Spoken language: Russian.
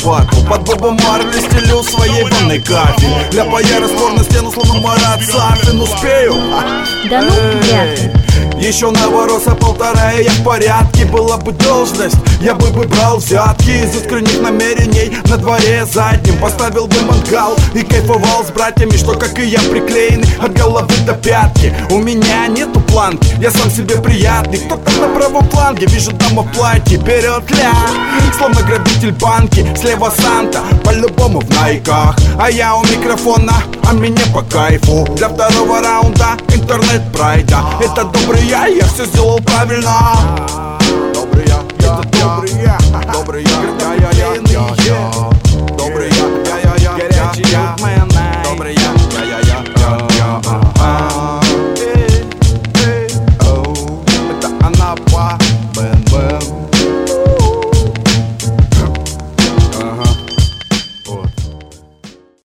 лопату. Под Бобом Марли стелю в своей ванной кафель. Ляпая раствор на стену, словно Марат Сафин. Успею? Да ну, вряд ли. Еще навороса полтора, и я в порядке. Была бы должность, я бы выбрал взятки из искренних намерений. На дворе задним поставил бы мангал и кайфовал с братьями, что, как и я, приклеены от головы до пятки. У меня нету планки, я сам себе приятный. Кто там на правом фланге? Вижу дама в платье, берет ля, словно грабитель банки. Слева Санта, по-любому в найках. А я у микрофона, а мне по кайфу. Для второго раунда интернет-прайда. Это добрый я все сделал правильно. Добрый я, это добрый я, добрый я.